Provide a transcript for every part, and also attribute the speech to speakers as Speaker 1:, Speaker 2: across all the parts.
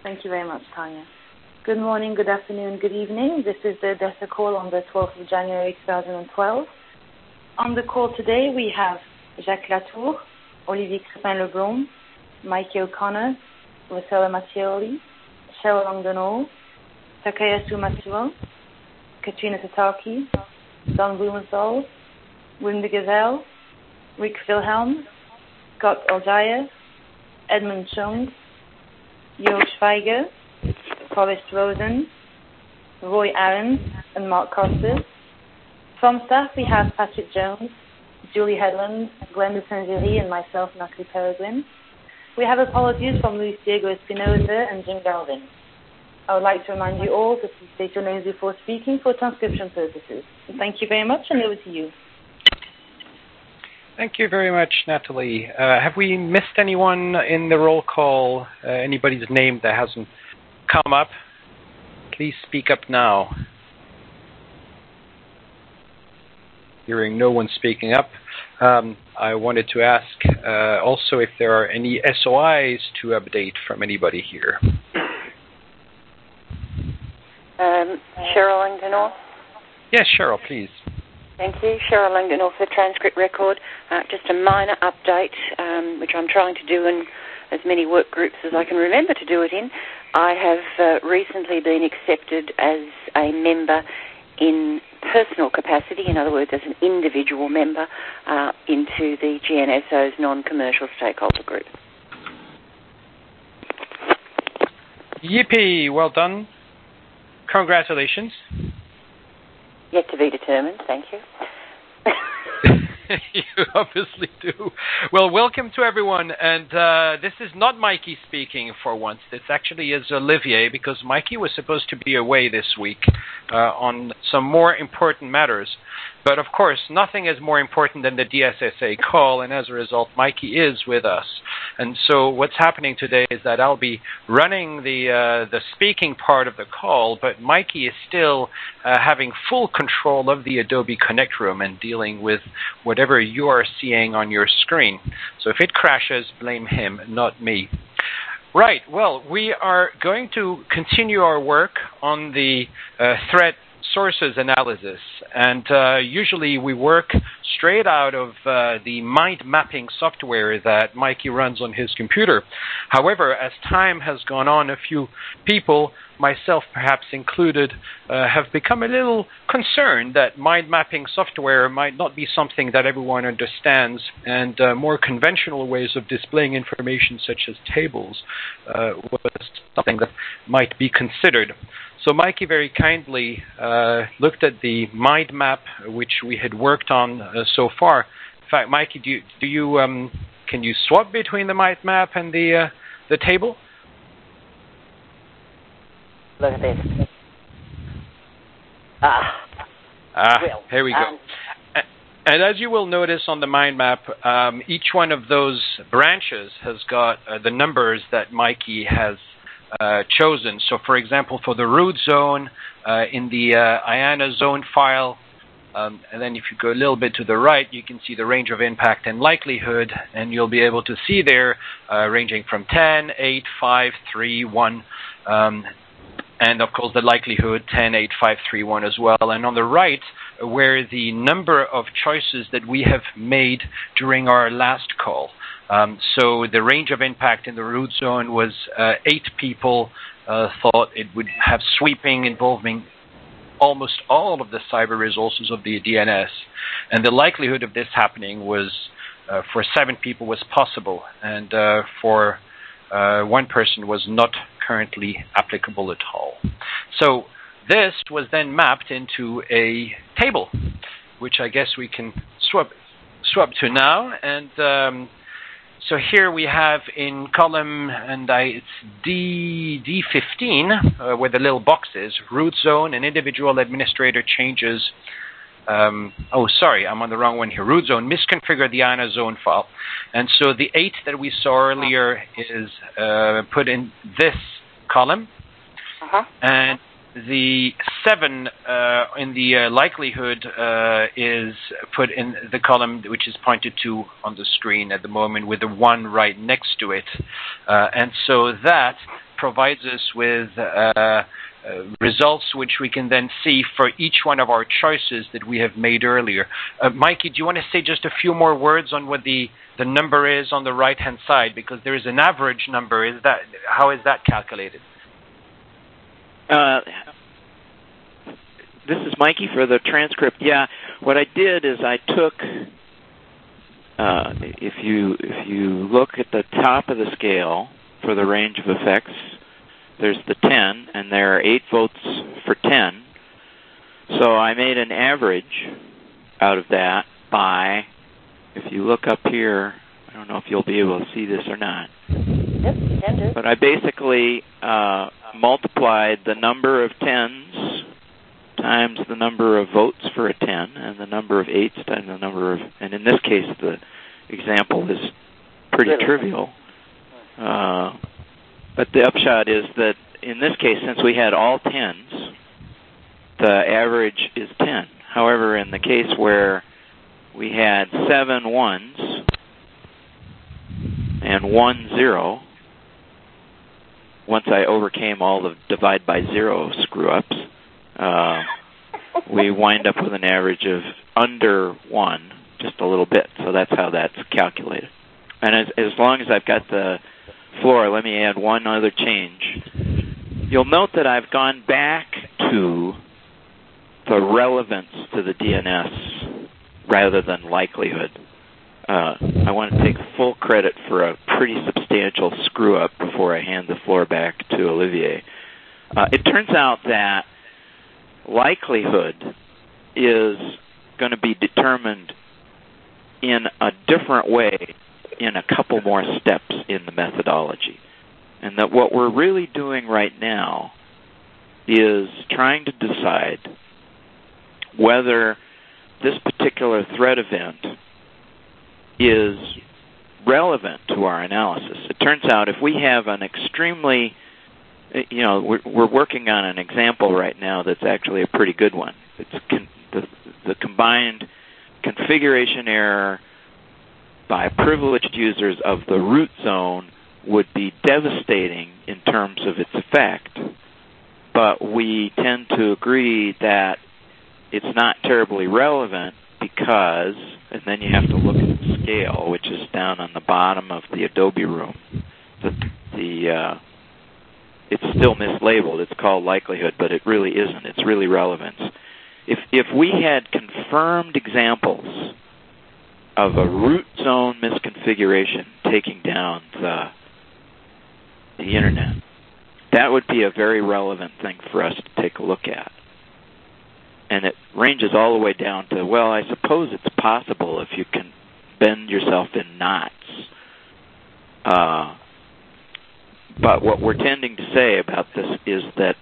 Speaker 1: Thank you very much, Tanya. Good morning, good afternoon, good evening. This is the DESA call on the 12th of January 2012. On the call today, we have Jacques Latour, Olivier Crespin-Leblond, Mikey O'Connor, Rosella Mattioli, Cheryl Longdenau, Takayasu Matsuo, Katrina Tataki, Don Blumenthal, Wim de Gazelle, Rick Wilhelm, Scott Oljaya, Edmund Chung, Jo Schweiger, Forrest Rosen, Roy Aaron, and Mark Costas. From staff, we have Patrick Jones, Julie Headland, Gwen de Saint-Géry, and myself, Natalie Peregrine. We have apologies from Luis Diego Espinoza and Jim Galvin. I would like to remind you all to please state your names before speaking for transcription purposes. Thank you very much, and over to you.
Speaker 2: Thank you very much, Natalie. Have we missed anyone in the roll call? Anybody's name that hasn't come up? Please speak up now. Hearing no one speaking up, I wanted to ask also if there are any SOIs to update from anybody here.
Speaker 3: Cheryl Langdonor?
Speaker 2: Yes, Cheryl, please.
Speaker 3: Thank you. Cheryl Langdonor for the transcript record. Just a minor update, which I'm trying to do in as many work groups as I can remember to do it in. I have recently been accepted as a member in personal capacity, in other words, as an individual member, into the GNSO's non-commercial stakeholder group.
Speaker 2: Yippee! Well done. Congratulations.
Speaker 3: Yet to be determined, thank you.
Speaker 2: You obviously do. Well, welcome to everyone. And this is not Mikey speaking for once. This actually is Olivier, because Mikey was supposed to be away this week on some more important matters. But, of course, nothing is more important than the DSSA call, and as a result, Mikey is with us. And so what's happening today is that I'll be running the speaking part of the call, but Mikey is still having full control of the Adobe Connect room and dealing with whatever you are seeing on your screen. So if it crashes, blame him, not me. Right, well, we are going to continue our work on the threat sources analysis, and usually we work straight out of the mind mapping software that Mikey runs on his computer. However, as time has gone on, a few people, myself perhaps included, have become a little concerned that mind mapping software might not be something that everyone understands, and more conventional ways of displaying information such as tables was something that might be considered. So Mikey very kindly looked at the mind map which we had worked on so far. In fact, Mikey, do you can you swap between the mind map and the table?
Speaker 3: Look at this. Well,
Speaker 2: here we go. And as you will notice on the mind map, each one of those branches has got the numbers that Mikey has chosen. So, for example, for the root zone in the IANA zone file, and then if you go a little bit to the right, you can see the range of impact and likelihood, and you'll be able to see there ranging from 10, 8, 5, 3, 1, and of course the likelihood 10, 8, 5, 3, 1 as well. And on the right, where the number of choices that we have made during our last call. So the range of impact in the root zone was 8 people thought it would have sweeping involving almost all of the cyber resources of the DNS. And the likelihood of this happening was, for 7 people, was possible. And for 1 person was not currently applicable at all. So this was then mapped into a table, which I guess we can swap to now. And so here we have in column, and it's D15, where the little box is, root zone and individual administrator changes. Oh, sorry, I'm on the wrong one here. Root zone, misconfigure the IANA zone file. And so the 8 that we saw earlier is put in this column. And the 7 in the likelihood is put in the column which is pointed to on the screen at the moment with the 1 right next to it. And so that provides us with results which we can then see for each one of our choices that we have made earlier. Mikey, do you want to say just a few more words on what the number is on the right-hand side? Because there is an average number. How is that calculated?
Speaker 4: This is Mikey for the transcript. Yeah, what I did is I took, if you look at the top of the scale for the range of effects, there's the 10, and there are 8 votes for 10. So I made an average out of that by, if you look up here, I don't know if you'll be able to see this or not.
Speaker 3: Yep, you can do.
Speaker 4: But I basically multiplied the number of 10s times the number of votes for a 10, and the number of 8s times the number of, and in this case the example is pretty trivial. But the upshot is that in this case, since we had all 10s, the average is 10. However, in the case where we had 7 1s and 1 0, once I overcame all the divide by 0 screw-ups, we wind up with an average of under 1, just a little bit. So that's how that's calculated. And as long as I've got the floor, let me add one other change. You'll note that I've gone back to the relevance to the DNS rather than likelihood. I want to take full credit for a pretty substantial screw-up before I hand the floor back to Olivier. It turns out that likelihood is going to be determined in a different way in a couple more steps in the methodology. And that what we're really doing right now is trying to decide whether this particular threat event is relevant to our analysis. It turns out if we have an extremely, we're working on an example right now that's actually a pretty good one. It's the combined configuration error by privileged users of the root zone would be devastating in terms of its effect, but we tend to agree that it's not terribly relevant because, and then you have to look at the scale, which is down on the bottom of the Adobe room. It's still mislabeled. It's called likelihood, but it really isn't. It's really relevance. If we had confirmed examples of a root zone misconfiguration taking down the Internet, that would be a very relevant thing for us to take a look at. And it ranges all the way down to, well, I suppose it's possible if you can bend yourself in knots. But what we're tending to say about this is that,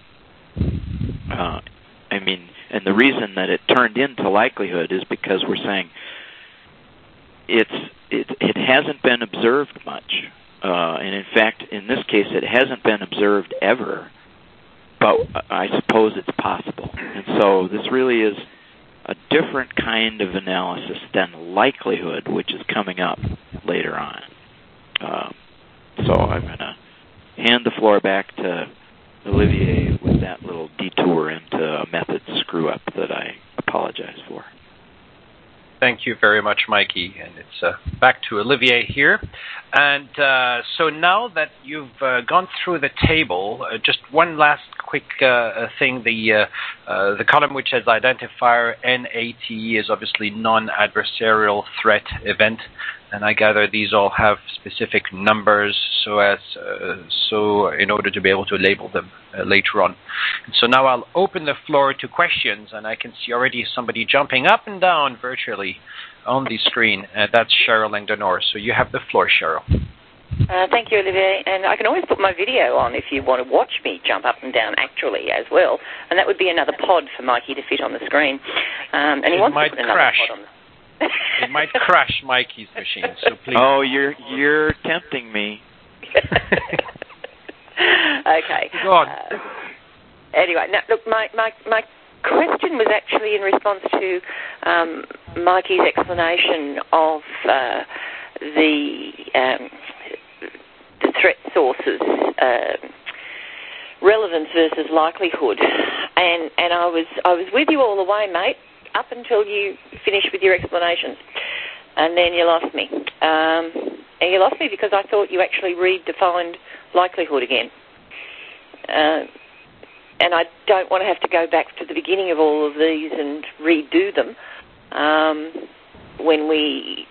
Speaker 4: and the reason that it turned into likelihood is because we're saying it hasn't been observed much. And in fact, in this case, it hasn't been observed ever. But I suppose it's possible. And so this really is a different kind of analysis than likelihood, which is coming up later on. So I'm going to hand the floor back to Olivier with that little detour into a method screw-up that I apologize for.
Speaker 2: Thank you very much, Mikey. And it's back to Olivier here. And so now that you've gone through the table, just one last quick thing. The column which has identifier NATE is obviously non-adversarial threat event. And I gather these all have specific numbers so in order to be able to label them later on. And so now I'll open the floor to questions, and I can see already somebody jumping up and down virtually on the screen. That's Cheryl Langdonor. So you have the floor, Cheryl.
Speaker 3: Thank you, Olivier. And I can always put my video on if you want to watch me jump up and down actually as well. And that would be another pod for Mikey to fit on the screen. And he wants to put another pod on the
Speaker 2: It might crash Mikey's machine, so please.
Speaker 4: Oh, you're tempting me.
Speaker 3: Okay.
Speaker 2: Go on.
Speaker 3: Anyway, now, look, my question was actually in response to Mikey's explanation of the threat sources relevance versus likelihood, and I was with you all the way, mate, up until you finished with your explanations, and then you lost me. And you lost me because I thought you actually redefined likelihood again. And I don't want to have to go back to the beginning of all of these and redo them. When we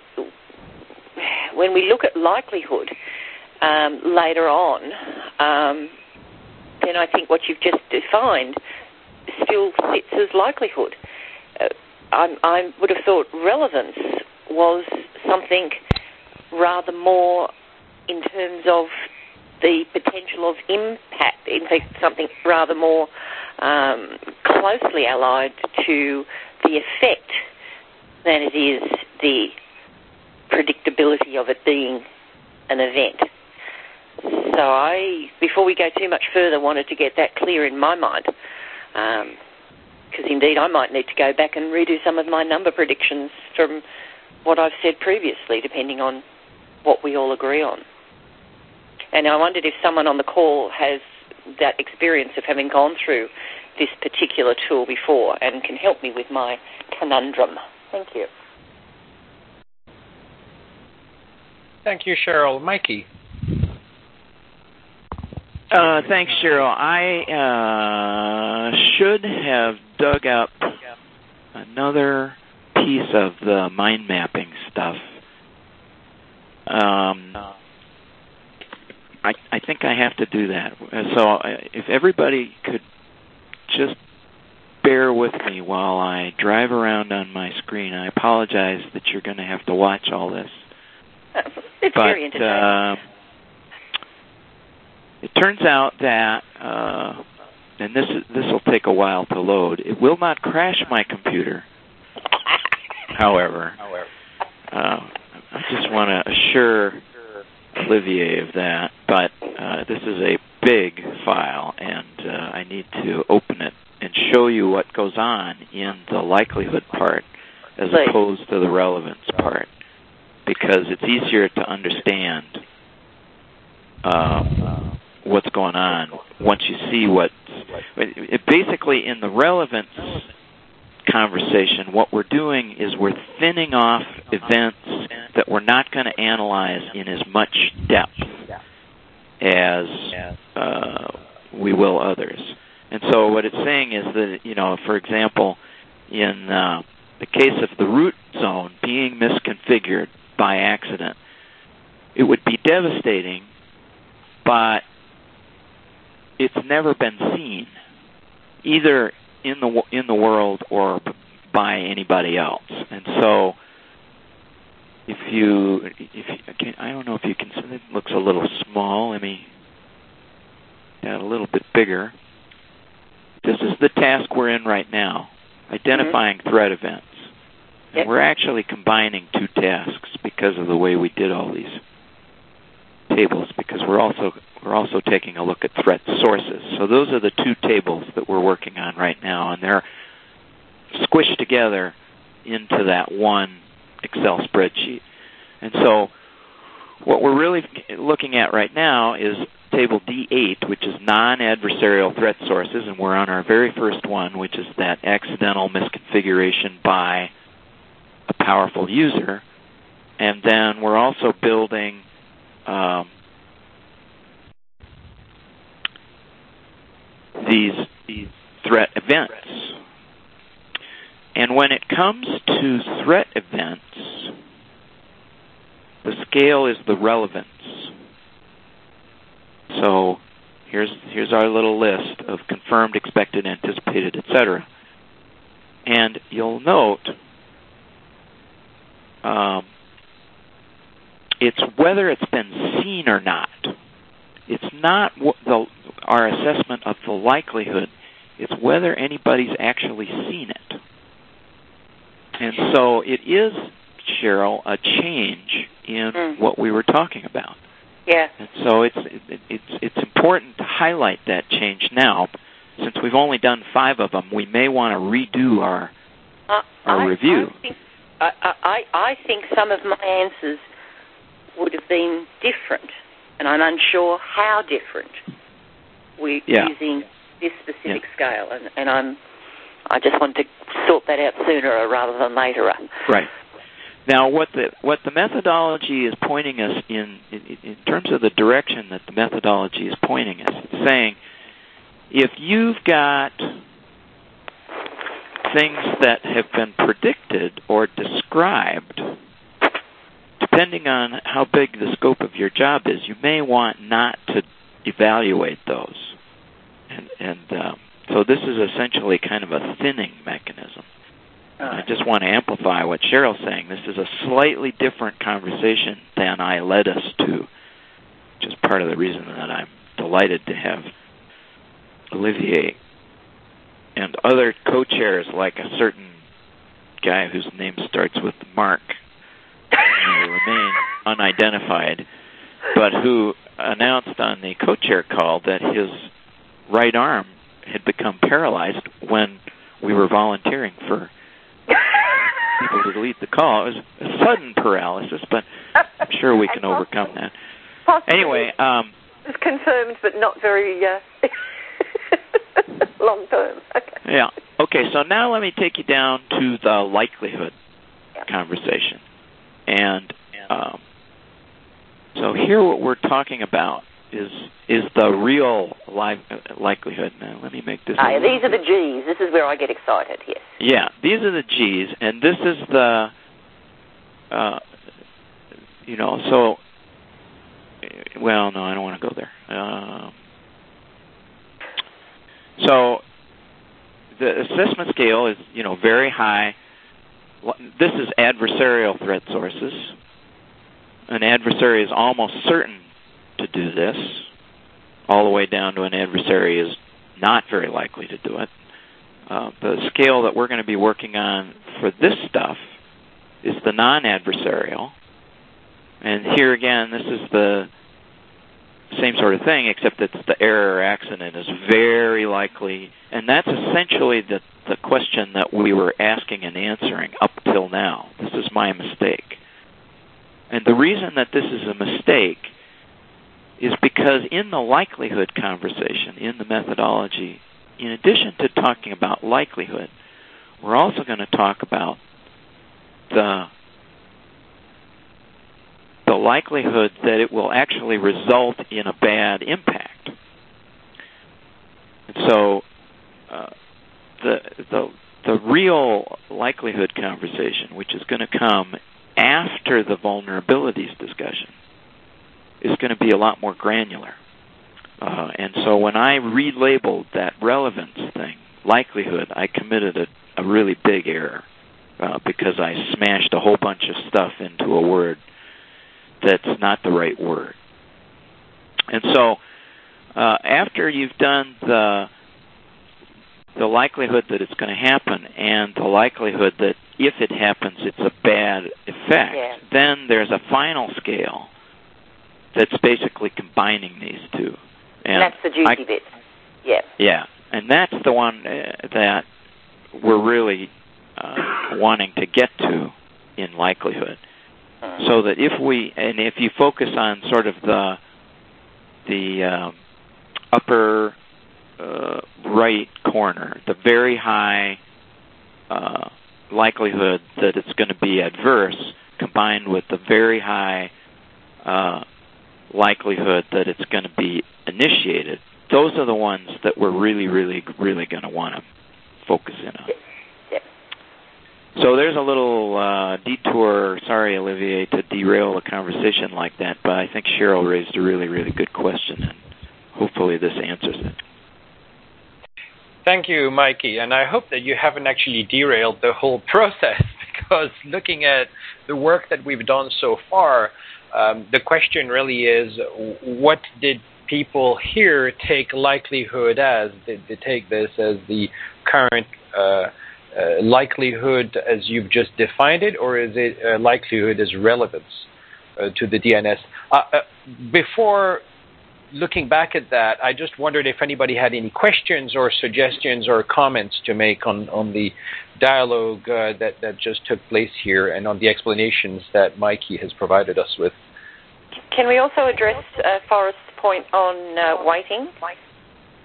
Speaker 3: look at likelihood later on, then I think what you've just defined still sits as likelihood. I would have thought relevance was something rather more in terms of the potential of impact, in fact, something rather more closely allied to the effect than it is the predictability of it being an event. So I, before we go too much further, wanted to get that clear in my mind, because indeed I might need to go back and redo some of my number predictions from what I've said previously, depending on what we all agree on. And I wondered if someone on the call has that experience of having gone through this particular tool before and can help me with my conundrum. Thank you.
Speaker 2: Thank you, Cheryl. Mikey.
Speaker 4: Thanks, Cheryl. I should have dug up another piece of the mind mapping stuff. I think I have to do that. So if everybody could just bear with me while I drive around on my screen. I apologize that you're going to have to watch all this.
Speaker 3: It's very entertaining.
Speaker 4: It turns out that, and this will take a while to load, it will not crash my computer. However, I just want to assure Olivier of that, but this is a big file, and I need to open it and show you what goes on in the likelihood part as opposed to the relevance part, because it's easier to understand what's going on once you see what's... Basically, in the relevance conversation, what we're doing is we're thinning off events that we're not going to analyze in as much depth as we will others. And so what it's saying is that, you know, for example, in the case of the root zone being misconfigured by accident, it would be devastating, but it's never been seen, either in the world or by anybody else. And so if you I don't know if you can see, it looks a little small. Let me get a little bit bigger. This is the task we're in right now, identifying threat events. And we're actually combining two tasks because of the way we did all these tables, because we're also taking a look at threat sources. So those are the two tables that we're working on right now, and they're squished together into that one Excel spreadsheet. And so what we're really looking at right now is table D8, which is non-adversarial threat sources, and we're on our very first one, which is that accidental misconfiguration by a powerful user. And then we're also building these threat events. And when it comes to threat events, the scale is the relevance. So here's our little list of confirmed, expected, anticipated, etc. And you'll note it's whether it's been seen or not. It's not our assessment of the likelihood. It's whether anybody's actually seen it. And so it is, Cheryl, a change in what we were talking about.
Speaker 3: Yeah.
Speaker 4: And so it's important to highlight that change now. Since we've only done 5 of them, we may want to redo our review.
Speaker 3: I think some of my answers would have been different, and I'm unsure how different. we're using this specific scale, and I just want to sort that out sooner rather than later.
Speaker 4: Right. Now, what the methodology is pointing us in terms of the direction that the methodology is pointing us, it's saying if you've got things that have been predicted or described, depending on how big the scope of your job is, you may want not to evaluate those. And so this is essentially kind of a thinning mechanism. I just want to amplify what Cheryl's saying. This is a slightly different conversation than I led us to, which is part of the reason that I'm delighted to have Olivier and other co-chairs, like a certain guy whose name starts with Mark, who will remain unidentified, but who announced on the co-chair call that his right arm had become paralyzed when we were volunteering for people to lead the call. It was a sudden paralysis, but I'm sure we can overcome that.
Speaker 3: Possibly.
Speaker 4: Anyway,
Speaker 3: it's confirmed, but not very long term. Okay.
Speaker 4: Yeah. Okay, so now let me take you down to the likelihood conversation. And so here what we're talking about is the real likelihood. Now, let me make this...
Speaker 3: these are the G's. This is where I get excited, yes.
Speaker 4: Yeah, these are the G's, and this is the... so... Well, no, I don't want to go there. So the assessment scale is, very high. This is adversarial threat sources. An adversary is almost certain to do this, all the way down to an adversary is not very likely to do it. The scale that we're going to be working on for this stuff is the non-adversarial. And here again, this is the same sort of thing, except it's the error or accident is very likely. And that's essentially the question that we were asking and answering up till now. This is my mistake. And the reason that this is a mistake is because in the likelihood conversation, in the methodology, in addition to talking about likelihood, we're also going to talk about the likelihood that it will actually result in a bad impact. And so the real likelihood conversation, which is going to come after the vulnerabilities discussion, is going to be a lot more granular. And so when I relabeled that relevance thing, likelihood, I committed a really big error because I smashed a whole bunch of stuff into a word that's not the right word. And so after you've done the likelihood that it's going to happen and the likelihood that if it happens it's a bad effect, then there's a final scale that's basically combining these two. And
Speaker 3: that's the juicy bit. Yeah.
Speaker 4: Yeah, and that's the one that we're really wanting to get to in likelihood. So that if you focus on sort of the upper right corner, the very high likelihood that it's going to be adverse, combined with the very high likelihood that it's going to be initiated, those are the ones that we're really, really, really going to want to focus in on.
Speaker 3: Yep.
Speaker 4: So there's a little detour, sorry, Olivier, to derail a conversation like that, but I think Cheryl raised a really, really good question, and hopefully this answers it.
Speaker 2: Thank you, Mikey, and I hope that you haven't actually derailed the whole process, because looking at the work that we've done so far, the question really is, what did people here take likelihood as? Did they take this as the current likelihood as you've just defined it, or is it likelihood as relevance to the DNS? Before looking back at that, I just wondered if anybody had any questions or suggestions or comments to make on the dialogue that just took place here and on the explanations that Mikey has provided us with.
Speaker 3: Can we also address Forrest's point on waiting?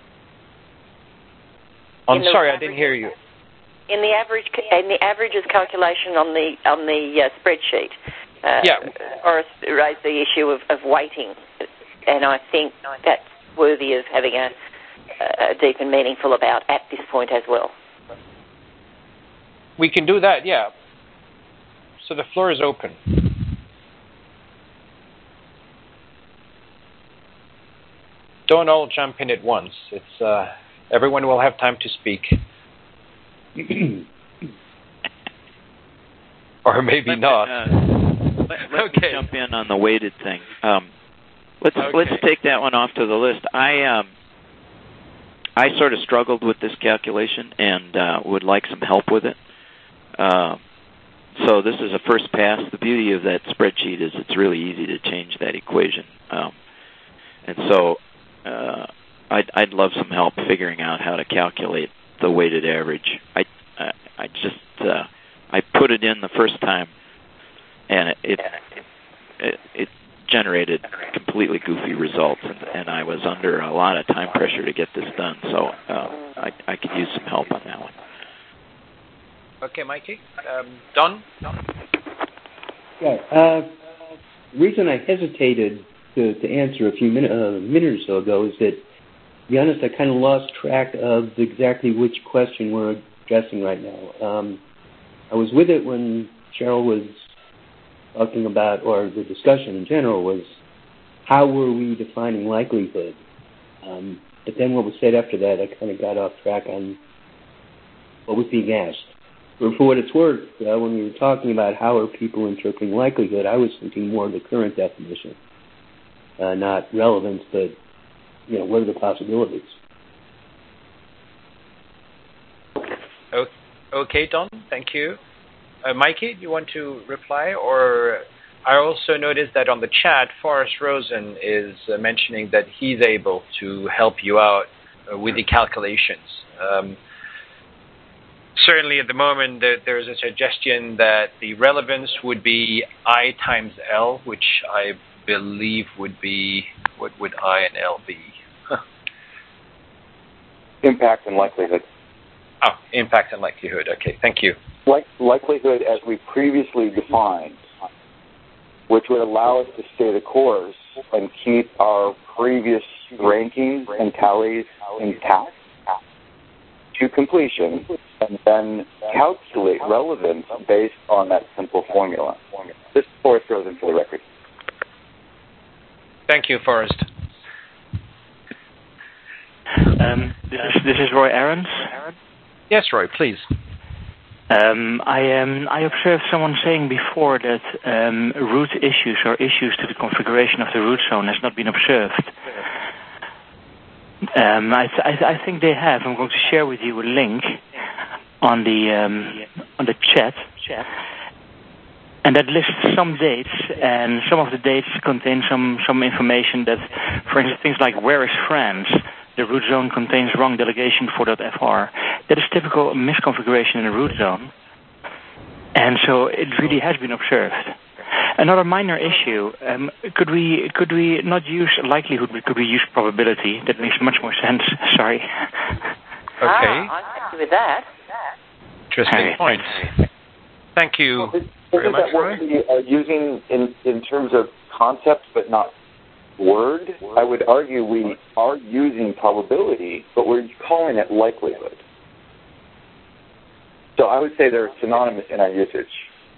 Speaker 2: Sorry, I didn't hear you.
Speaker 3: In the averages calculation on the spreadsheet, Forrest raised the issue of weighting, and I think that's worthy of having a deep and meaningful about at this point as well.
Speaker 2: We can do that, yeah. So the floor is open. Don't all jump in at once. It's everyone will have time to speak. Or maybe not.
Speaker 4: Let me jump in on the weighted thing. Let's take that one off to the list. I sort of struggled with this calculation and would like some help with it. So this is a first pass. The beauty of that spreadsheet is it's really easy to change that equation. And so I'd love some help figuring out how to calculate the weighted average. I put it in the first time, and it generated completely goofy results, and I was under a lot of time pressure to get this done. So I could use some help on that one.
Speaker 2: Okay, Mikey. Don?
Speaker 5: Yeah. The reason I hesitated to answer a minute or so ago is that, to be honest, I kind of lost track of exactly which question we're addressing right now. I was with it when Cheryl was talking about, or the discussion in general was, how were we defining likelihood? But then what was said after that, I kind of got off track on what was being asked. For what it's worth, when we were talking about how are people interpreting likelihood, I was thinking more of the current definition, not relevance, but what are the possibilities?
Speaker 2: Okay, Don, thank you. Mikey, do you want to reply? Or I also noticed that on the chat, Forrest Rosen is mentioning that he's able to help you out with the calculations. Certainly at the moment, there's a suggestion that the relevance would be I times L, which I believe would be, what would I and L be?
Speaker 6: Impact and likelihood.
Speaker 2: Oh, impact and likelihood. Okay, thank you.
Speaker 6: Likelihood as we previously defined, which would allow us to stay the course and keep our previous rankings and tallies intact to completion, and then calculate relevance based on that simple formula. This is Forrest Rosen for the record.
Speaker 2: Thank you, Forrest.
Speaker 7: This is Roy Ahrens.
Speaker 2: Yes, Roy, please.
Speaker 7: I observed someone saying before that root issues or issues to the configuration of the root zone has not been observed. I think they have. I'm going to share with you a link on the chat, and that lists some dates, and some of the dates contain some information that, for instance, things like where is France? The root zone contains wrong delegation for .fr. That is typical misconfiguration in a root zone, and so it really has been observed. Another minor issue, could we not use likelihood, but could we use probability? That makes much more sense. Sorry.
Speaker 2: Okay.
Speaker 3: I'm happy with that.
Speaker 2: Interesting point. Thank you very much, Roy.
Speaker 6: Isn't that what we are using in terms of concept but not word? I would argue we are using probability, but we're calling it likelihood. So I would say they're synonymous in our usage.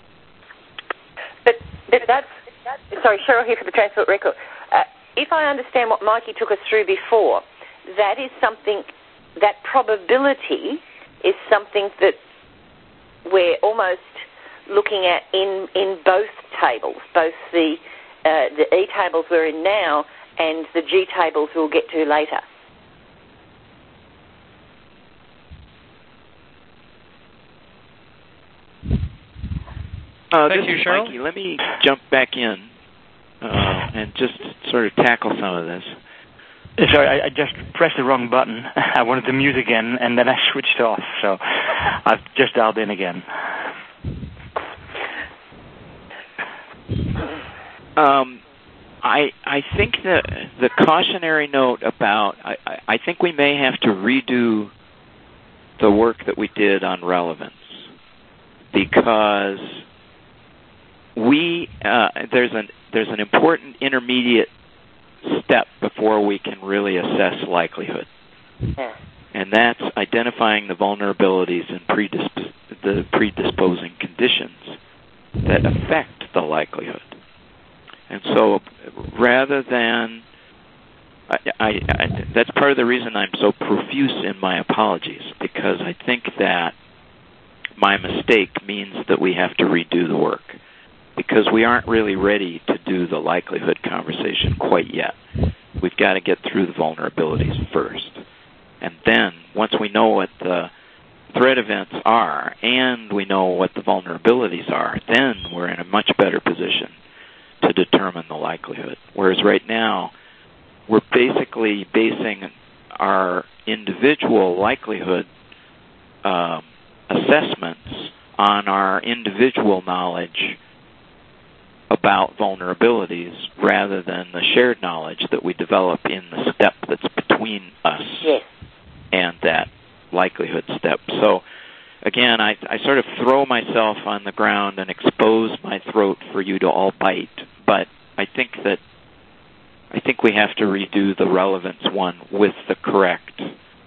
Speaker 3: But that's, sorry, Cheryl here for the Transport Record. If I understand what Mikey took us through before, that is something, that probability is something that we're almost looking at in both tables, both the E tables we're in now and the G tables we'll get to later.
Speaker 2: Thank you, Cheryl.
Speaker 4: Mikey, let me jump back in and just sort of tackle some of this.
Speaker 7: Sorry, I just pressed the wrong button. I wanted to mute again, and then I switched off, so I've just dialed in again.
Speaker 4: I think the cautionary note about I think we may have to redo the work that we did on relevance, because there's an important intermediate step before we can really assess likelihood.
Speaker 3: Yeah.
Speaker 4: And that's identifying the vulnerabilities and the predisposing conditions that affect the likelihood. And so rather than... that's part of the reason I'm so profuse in my apologies, because I think that my mistake means that we have to redo the work, because we aren't really ready to do the likelihood conversation quite yet. We've got to get through the vulnerabilities first. And then, once we know what the threat events are and we know what the vulnerabilities are, then we're in a much better position to determine the likelihood. Whereas right now, we're basically basing our individual likelihood assessments on our individual knowledge about vulnerabilities rather than the shared knowledge that we develop in the step that's between us and that likelihood step. So, again, I sort of throw myself on the ground and expose my throat for you to all bite, but I think we have to redo the relevance one with the correct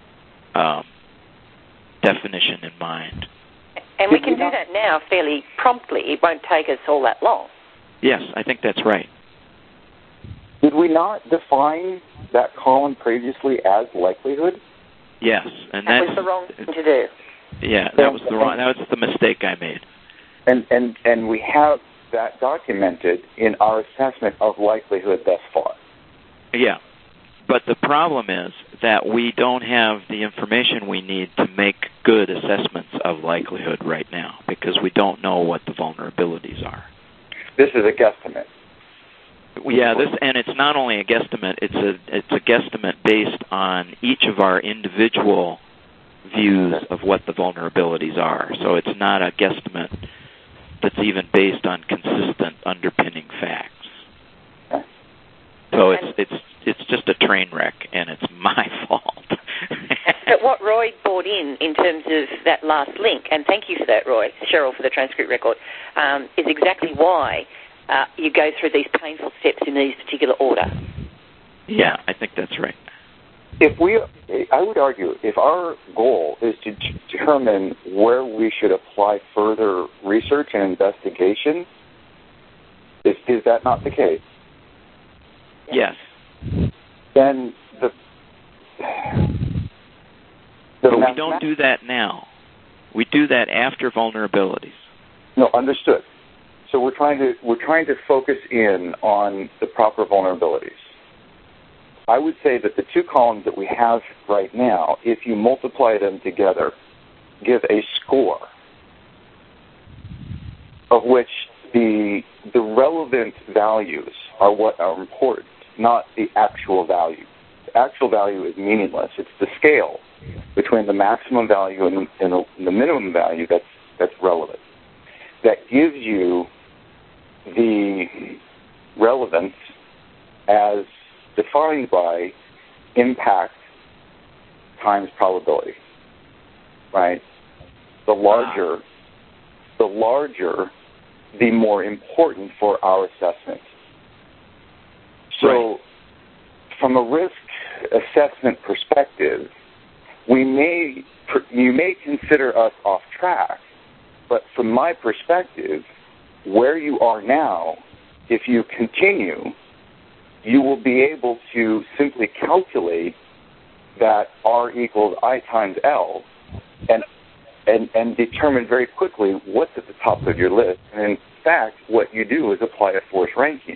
Speaker 4: definition in mind.
Speaker 3: And we can do that now fairly promptly. It won't take us all that long.
Speaker 4: Yes, I think that's right.
Speaker 6: Did we not define that column previously as likelihood?
Speaker 4: Yes, and
Speaker 3: that was the wrong thing to do.
Speaker 4: Yeah, that was the mistake I made.
Speaker 6: And we have that documented in our assessment of likelihood thus far.
Speaker 4: Yeah, but the problem is that we don't have the information we need to make good assessments of likelihood right now, because we don't know what the vulnerabilities are.
Speaker 6: This is a guesstimate.
Speaker 4: Yeah, and it's not only a guesstimate, it's a guesstimate based on each of our individual views of what the vulnerabilities are. So it's not a guesstimate that's even based on consistent underpinning facts. So it's just a train wreck, and it's my fault.
Speaker 3: But what Roy brought in terms of that last link, and thank you for that, Roy, Cheryl, for the transcript record, is exactly why you go through these painful steps in these particular order.
Speaker 4: Yeah, I think that's right.
Speaker 6: I would argue, if our goal is to determine where we should apply further research and investigation, is that not the case?
Speaker 4: Yes.
Speaker 6: Then
Speaker 4: but we don't do that now. We do that after vulnerabilities.
Speaker 6: No, understood. So we're trying to focus in on the proper vulnerabilities. I would say that the two columns that we have right now, if you multiply them together, give a score of which the relevant values are what are important, not the actual value. The actual value is meaningless. It's the scale between the maximum value and the minimum value that's relevant. That gives you the relevance as defined by impact times probability, right? The larger, the more important for our assessment. So, from a risk assessment perspective, you may consider us off track, but from my perspective, where you are now, if you continue, you will be able to simply calculate that R equals I times L and determine very quickly what's at the top of your list. And in fact, what you do is apply a force ranking.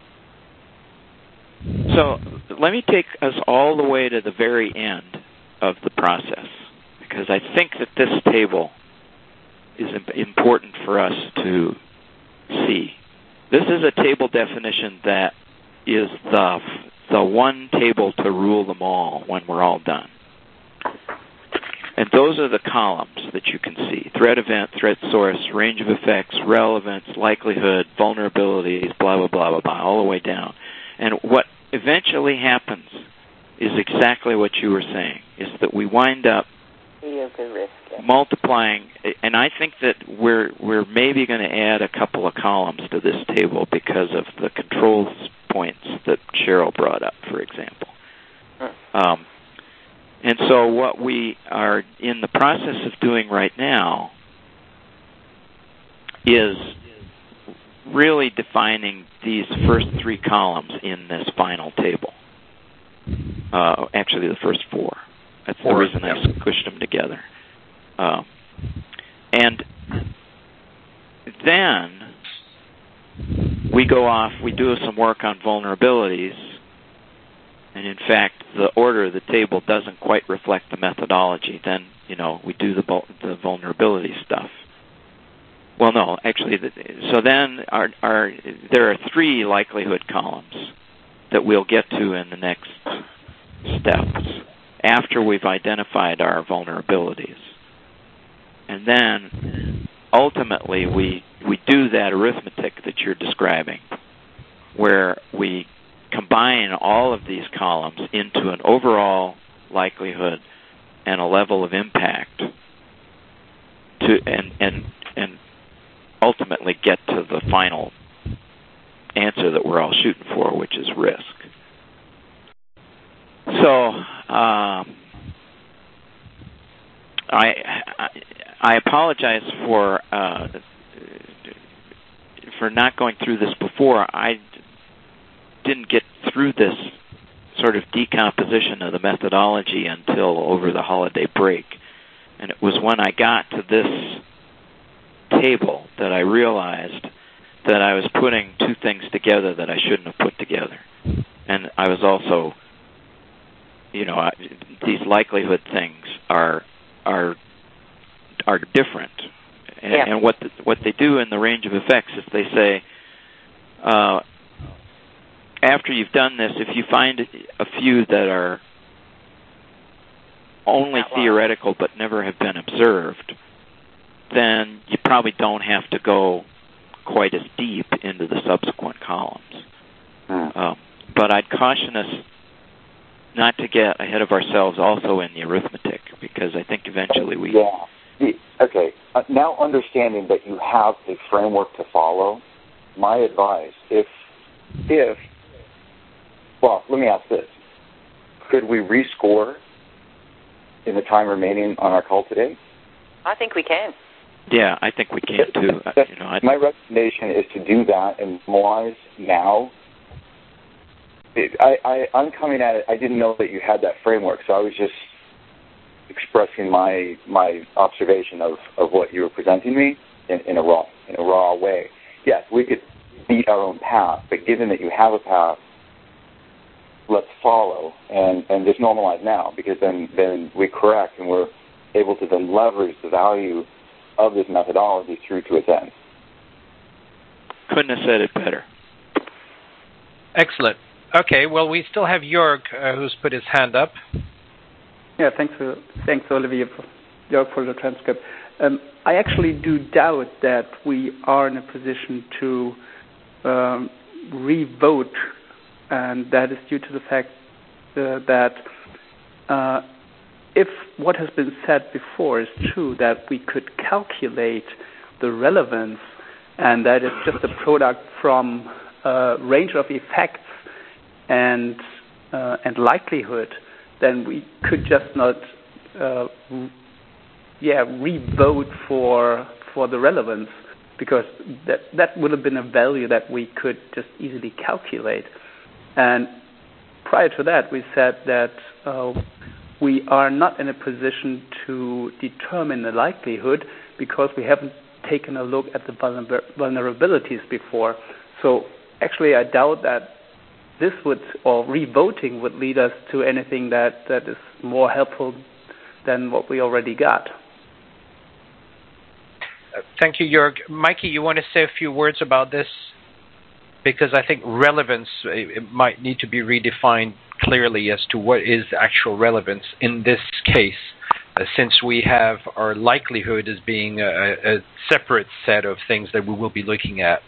Speaker 4: So let me take us all the way to the very end of the process, because I think that this table is important for us to see. This is a table definition that is the one table to rule them all when we're all done. And those are the columns that you can see: threat event, threat source, range of effects, relevance, likelihood, vulnerabilities, blah, blah, blah, blah, blah, all the way down. And what eventually happens is exactly what you were saying, is that we wind up
Speaker 3: the risk. Yeah.
Speaker 4: Multiplying, and I think that we're maybe going to add a couple of columns to this table because of the controls points that Cheryl brought up, for example. And so what we are in the process of doing right now is really defining these first three columns in this final table. Actually, the first four. That's the reason I squished them together. And then we go off, we do some work on vulnerabilities, and in fact, the order of the table doesn't quite reflect the methodology. Then, we do the vulnerability stuff. Well, no, actually, so then there are three likelihood columns that we'll get to in the next steps after we've identified our vulnerabilities. And then, ultimately, we do that arithmetic that you're describing, where we combine all of these columns into an overall likelihood and a level of impact and ultimately get to the final answer that we're all shooting for, which is risk. So I apologize for not going through this before. I didn't get through this sort of decomposition of the methodology until over the holiday break. And it was when I got to this table that I realized that I was putting two things together that I shouldn't have put together. And I was also, these likelihood things are different. And what they do in the range of effects is they say, after you've done this, if you find a few that are only theoretical but never have been observed, then you probably don't have to go quite as deep into the subsequent columns. But I'd caution us not to get ahead of ourselves also in the arithmetic, because I think eventually we...
Speaker 6: Yeah. Okay. Now understanding that you have a framework to follow, my advice, well, let me ask this. Could we rescore in the time remaining on our call today?
Speaker 3: I think we can.
Speaker 4: Yeah, I think we can too.
Speaker 6: My recommendation is to do that and normalize now. I'm coming at it. I didn't know that you had that framework, so I was just expressing my observation of what you were presenting me in a raw way. Yes, we could beat our own path, but given that you have a path, let's follow and just normalize now, because then we correct and we're able to then leverage the value of this methodology through to its end.
Speaker 4: Couldn't have said it better.
Speaker 2: Excellent. Okay, well, we still have Jörg, who's put his hand up.
Speaker 8: Yeah, thanks, Olivier, Jörg, for the transcript. I actually do doubt that we are in a position to re-vote, and that is due to the fact that if what has been said before is true, that we could calculate the relevance, and that is just a product from a range of effects and likelihood, then we could just not re-vote for the relevance, because that would have been a value that we could just easily calculate. And prior to that, we said that we are not in a position to determine the likelihood because we haven't taken a look at the vulnerabilities before. So actually, I doubt that this re-voting would lead us to anything that is more helpful than what we already got.
Speaker 2: Thank you, Jörg. Mikey, you want to say a few words about this? Because I think relevance it might need to be redefined clearly as to what is actual relevance in this case, since we have our likelihood as being a separate set of things that we will be looking at.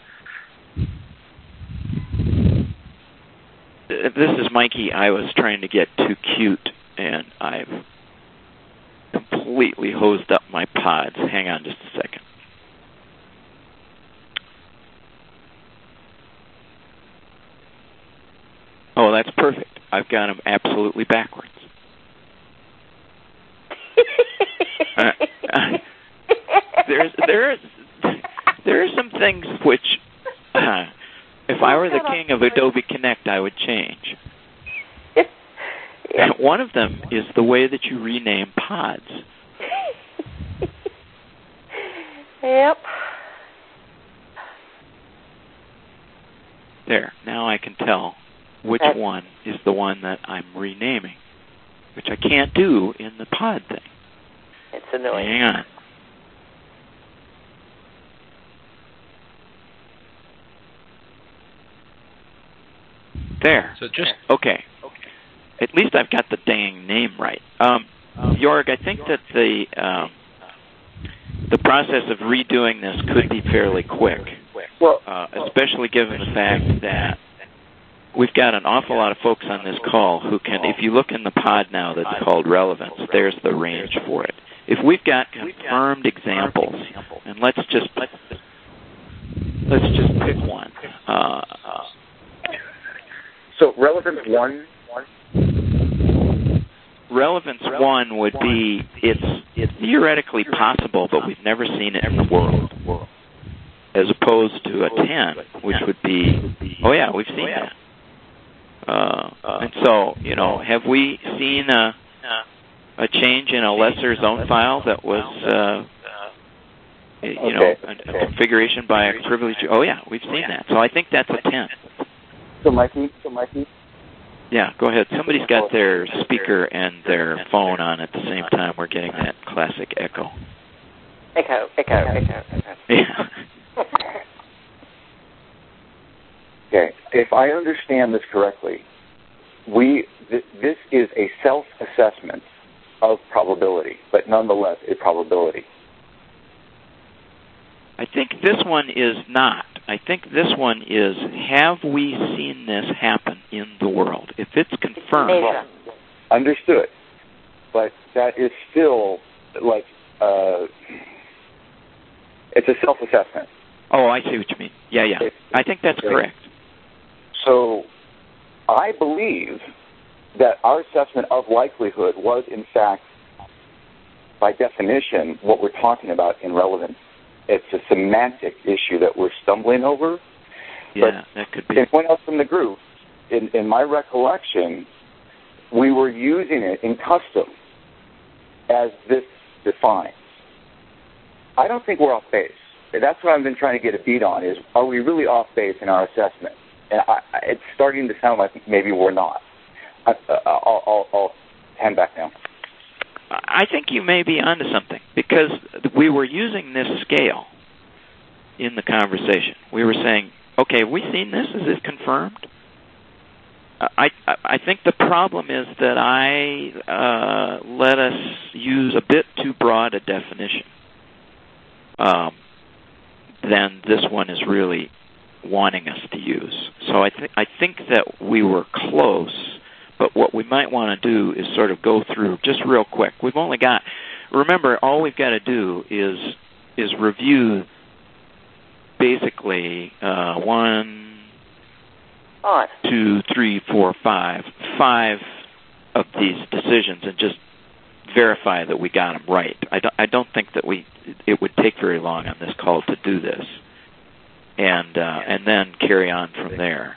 Speaker 4: This is Mikey. I was trying to get too cute, and I've completely hosed up my pods. Hang on just a second. Oh, that's perfect. I've got them absolutely backwards. There are some things which, if I were the king of Adobe Connect, I would change.
Speaker 3: Yep.
Speaker 4: One of them is the way that you rename pods.
Speaker 3: Yep.
Speaker 4: There. Now I can tell which one is the one that I'm renaming, which I can't do in the pod thing.
Speaker 3: It's annoying.
Speaker 4: Hang on. There.
Speaker 2: So just
Speaker 4: okay. At least I've got the dang name right. Jorg, I think that the process of redoing this could be fairly quick, especially given the fact that we've got an awful lot of folks on this call who can, if you look in the pod now that's called Relevance, there's the range for it. If we've got confirmed examples, and let's just pick one.
Speaker 6: So Relevance 1?
Speaker 4: Relevance 1 would be, it's theoretically possible, but we've never seen it in the world. As opposed to a 10, which would be, oh yeah, we've seen that. And so, have we seen a change in a lesser zone file that was, a configuration by a privilege? Oh yeah, we've seen that. So I think that's a 10.
Speaker 6: So Mikey?
Speaker 4: Yeah, go ahead. Somebody's got their speaker and their phone on at the same time. We're getting that classic echo.
Speaker 3: Echo.
Speaker 4: Yeah.
Speaker 6: Okay, if I understand this correctly, this is a self-assessment of probability, but nonetheless a probability.
Speaker 4: I think this one is not. I think this one is, have we seen this happen in the world? If it's confirmed.
Speaker 6: Well, understood. But that is still like, it's a self-assessment.
Speaker 4: Oh, I see what you mean. Yeah. I think that's correct.
Speaker 6: So I believe that our assessment of likelihood was, in fact, by definition, what we're talking about in relevance. It's a semantic issue that we're stumbling over.
Speaker 4: Yeah, that could be.
Speaker 6: Anyone else in the group, in my recollection, we were using it in custom as this defines. I don't think we're off base. That's what I've been trying to get a beat on, is are we really off base in our assessment? And it's starting to sound like maybe we're not. I'll hand back now.
Speaker 4: I think you may be onto something, because we were using this scale in the conversation. We were saying, okay, have we seen this? Is it confirmed? I think the problem is that I let us use a bit too broad a definition than this one is really wanting us to use. So I think that we were close, but what we might want to do is sort of go through just real quick. We've only got, remember, all we've got to do is review basically 1, 2, 3, 4, 5 of these decisions, and just verify that we got them right. I don't think that it would take very long on this call to do this, and then carry on from there.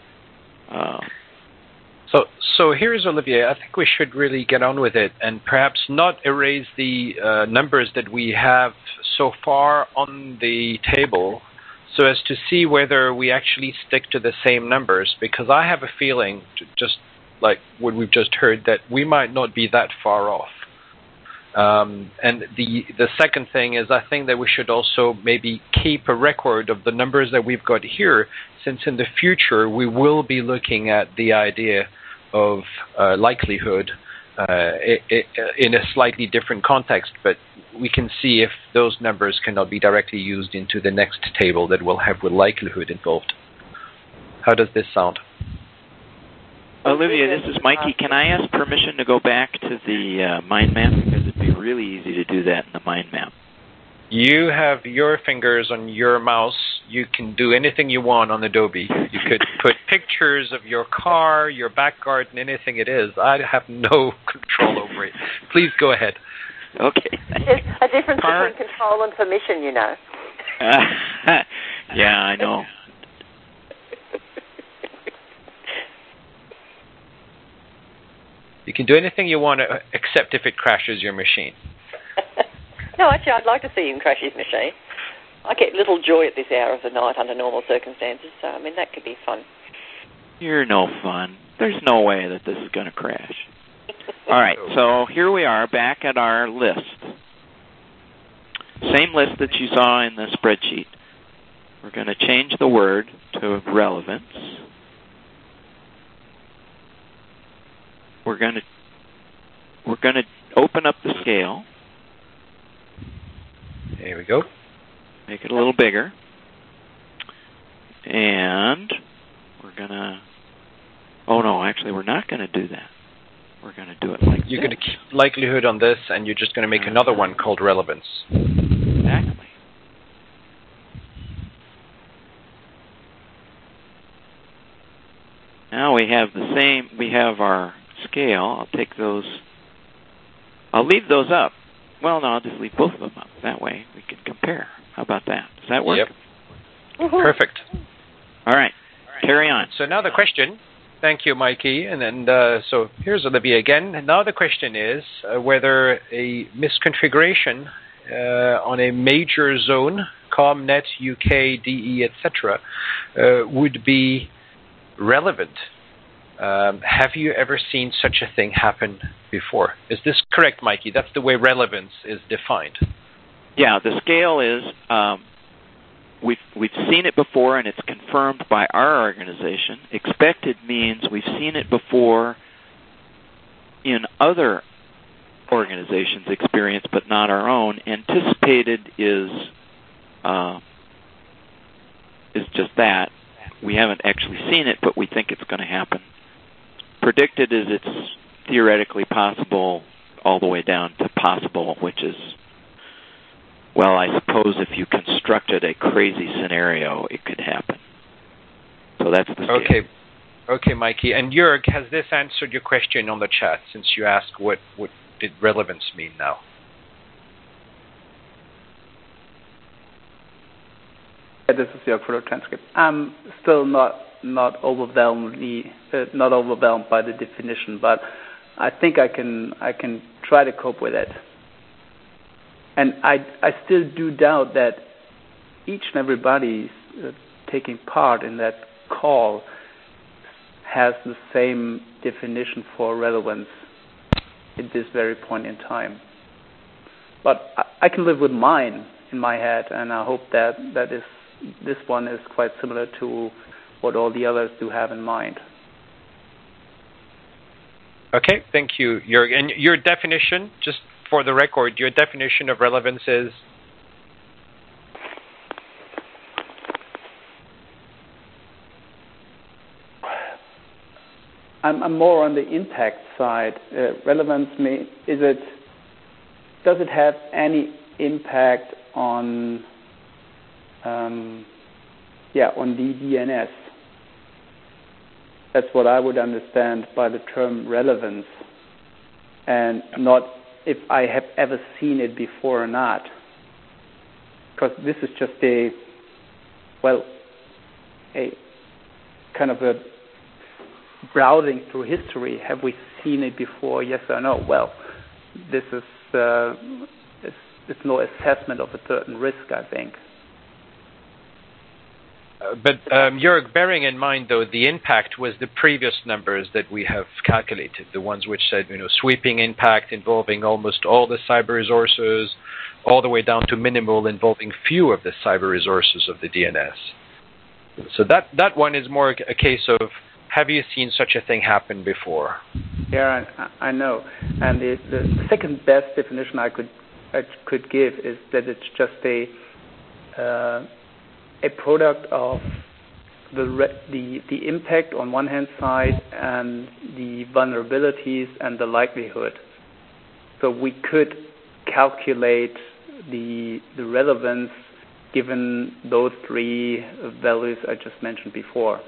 Speaker 2: So here's Olivier. I think we should really get on with it and perhaps not erase the numbers that we have so far on the table, so as to see whether we actually stick to the same numbers, because I have a feeling, just like what we've just heard, that we might not be that far off. And the second thing is, I think that we should also maybe keep a record of the numbers that we've got here, since in the future we will be looking at the idea of likelihood in a slightly different context, but we can see if those numbers cannot be directly used into the next table that we'll have with likelihood involved. How does this sound?
Speaker 4: Olivia, this is Mikey. Can I ask permission to go back to the mind map? Because it'd be really easy to do that in the mind map.
Speaker 2: You have your fingers on your mouse. You can do anything you want on Adobe. You could put pictures of your car, your back garden, anything it is. I have no control over it. Please go ahead.
Speaker 4: Okay.
Speaker 3: There's a difference between control and permission, you know.
Speaker 4: Yeah, I know.
Speaker 2: You can do anything you want, except if it crashes your machine.
Speaker 3: No, actually, I'd like to see him crash his machine. I get little joy at this hour of the night under normal circumstances, so, I mean, that could be fun.
Speaker 4: You're no fun. There's no way that this is going to crash. All right, so here we are back at our list. Same list that you saw in the spreadsheet. We're going to change the word to relevance. We're going to open up the scale.
Speaker 2: There we go.
Speaker 4: Make it a little bigger. And we're going to... Oh, no, actually, we're not going to do that. We're going to do it like
Speaker 2: You're going to keep likelihood on this, and you're just going to make another one called relevance.
Speaker 4: Exactly. Now we have we have our scale. I'll take those. I'll leave those up. Well, no, I'll just leave both of them up. That way we can compare. How about that? Does that work?
Speaker 2: Yep. Perfect.
Speaker 4: All right. Carry on.
Speaker 2: So now the question. Thank you, Mikey. And then, so here's Olivia again. And now the question is whether a misconfiguration on a major zone, ComNet, UK, DE, etc., would be relevant. Have you ever seen such a thing happen before? Is this correct, Mikey? That's the way relevance is defined.
Speaker 4: Yeah, the scale is we've seen it before, and it's confirmed by our organization. Expected means we've seen it before in other organizations' experience, but not our own. Anticipated is just that. We haven't actually seen it, but we think it's going to happen. Predicted is it's theoretically possible all the way down to possible, which is, well, I suppose if you constructed a crazy scenario, it could happen. So that's the scale.
Speaker 2: Okay, Mikey. And Jörg, has this answered your question on the chat, since you asked what did relevance mean now?
Speaker 8: Yeah, this is Jörg for the transcript. I'm still not overwhelmed by the definition, but I think I can try to cope with it. And I still do doubt that each and everybody taking part in that call has the same definition for relevance at this very point in time. But I can live with mine in my head, and I hope that this one is quite similar to what all the others do have in mind.
Speaker 2: Okay, thank you, Jörg. And your definition, just for the record, your definition of relevance is?
Speaker 8: I'm more on the impact side. Relevance does it have any impact on the DNS? That's what I would understand by the term relevance, and not if I have ever seen it before or not. Because this is just a kind of a browsing through history. Have we seen it before? Yes or no? Well, this is it's no assessment of a certain risk, I think.
Speaker 2: But Jörg, bearing in mind, though, the impact was the previous numbers that we have calculated, the ones which said, sweeping impact involving almost all the cyber resources, all the way down to minimal involving few of the cyber resources of the DNS. So that one is more a case of, have you seen such a thing happen before?
Speaker 8: Yeah, I know. And the second best definition I could give is that it's just a product of the impact on one hand side and the vulnerabilities and the likelihood. So we could calculate the relevance given those three values I just mentioned before.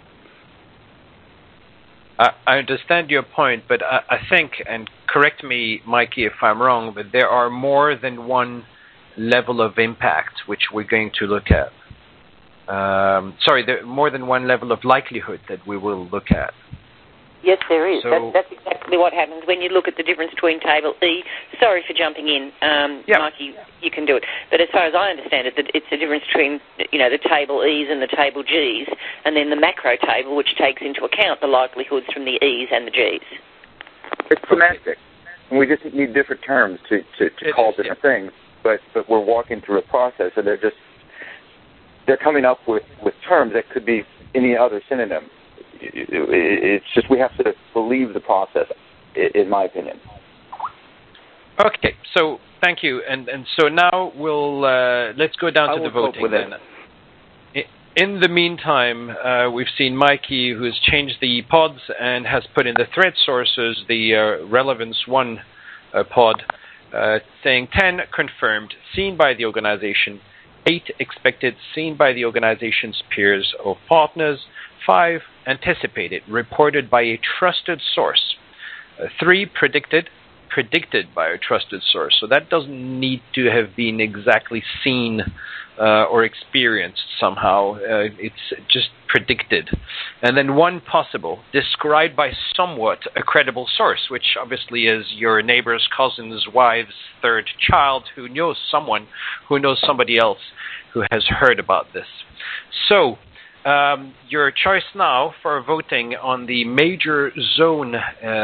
Speaker 2: I understand your point, but I think, and correct me, Mikey, if I'm wrong, but there are more than one level of impact which we're going to look at. There are more than one level of likelihood that we will look at.
Speaker 3: Yes, there is.
Speaker 2: So,
Speaker 3: that's exactly what happens when you look at the difference between table E. Sorry for jumping in, Mikey, you can do it. But as far as I understand it, it's the difference between the table E's and the table G's, and then the macro table, which takes into account the likelihoods from the E's and the G's.
Speaker 6: It's semantic. We just need different terms to call different things, but we're walking through a process, and they're coming up with terms that could be any other synonym. It's just we have to believe the process, in my opinion.
Speaker 2: Okay, so thank you, and so now we'll let's go down to the voting then. In the meantime, we've seen Mikey, who has changed the pods and has put in the thread sources the relevance 1 pod, saying 10 confirmed, seen by the organization, 8 expected, seen by the organization's peers or partners, 5 anticipated, reported by a trusted source, 3 predicted by a trusted source. So that doesn't need to have been exactly seen or experienced somehow. It's just predicted. And then 1 possible, described by somewhat a credible source, which obviously is your neighbor's cousin's wife's 3rd child who knows someone who knows somebody else who has heard about this. So your choice now for voting on the major zone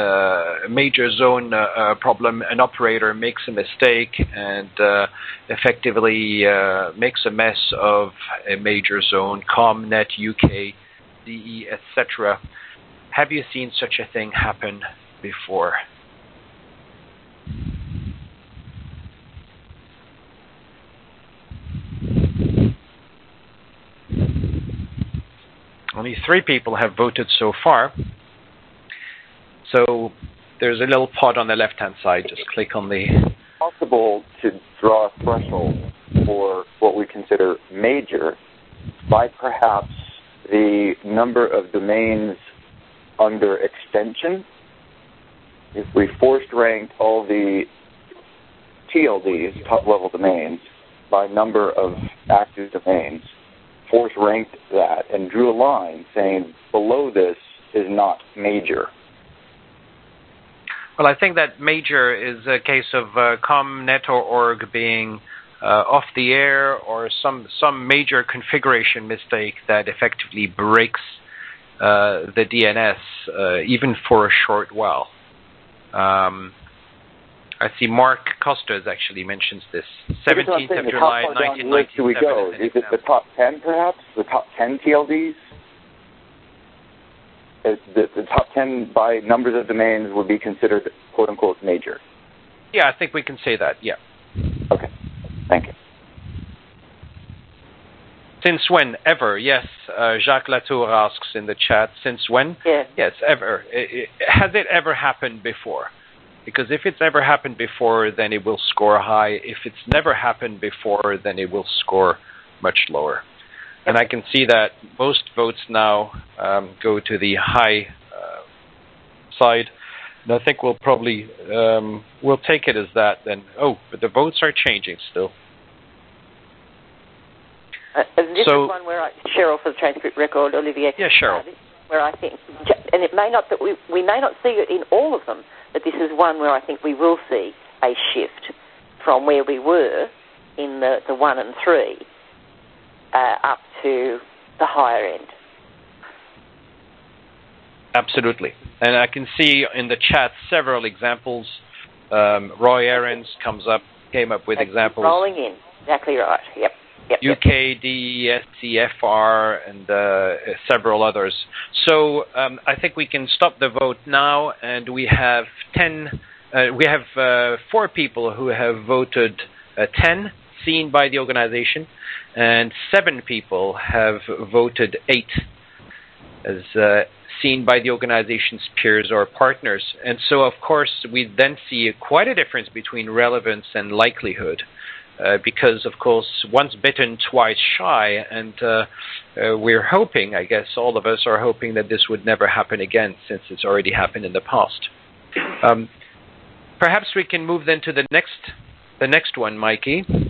Speaker 2: problem: an operator makes a mistake and effectively makes a mess of a major zone, ComNet, UK, DE, etc. Have you seen such a thing happen before? Only 3 people have voted so far. So there's a little pod on the left-hand side. Just click on the...
Speaker 6: It's possible to draw a threshold for what we consider major by perhaps the number of domains under extension. If we forced ranked all the TLDs, top-level domains, by number of active domains, force ranked that and drew a line saying below this is not major.
Speaker 2: Well, I think that major is a case of ComNet or org being off the air, or some major configuration mistake that effectively breaks the DNS even for a short while. I see Mark Costas actually mentions this. 17th of July, 1997.
Speaker 6: Do we go? Is it the top 10, perhaps? The top 10 TLDs? The top 10 by numbers of domains would be considered, quote-unquote, major.
Speaker 2: Yeah, I think we can say that, yeah.
Speaker 6: Okay. Thank you.
Speaker 2: Since when? Ever? Yes. Jacques Latour asks in the chat, since when?
Speaker 3: Yeah.
Speaker 2: Yes, ever. Has it ever happened before? Because if it's ever happened before, then it will score high. If it's never happened before, then it will score much lower. And I can see that most votes now go to the high side. And I think we'll probably we'll take it as that then. Oh, but the votes are changing still.
Speaker 3: This is one where Cheryl for the transcript record, Olivier.
Speaker 2: Yeah, Cheryl.
Speaker 3: Where I think, and it may not that we may not see it in all of them, but this is one where I think we will see a shift from where we were in the 1 and 3 up to the higher end.
Speaker 2: Absolutely. And I can see in the chat several examples. Roy Ahrens came up with examples.
Speaker 3: Rolling in. Exactly right. Yep.
Speaker 2: UK, DES, CFR, and several others. So I think we can stop the vote now, and we have 4 people who have voted 10, seen by the organization, and 7 people have voted 8 as seen by the organization's peers or partners. And so, of course, we then see quite a difference between relevance and likelihood. Because, of course, once bitten, twice shy, and we're hoping, I guess all of us are hoping, that this would never happen again, since it's already happened in the past. Perhaps we can move then to the next one, Mikey. I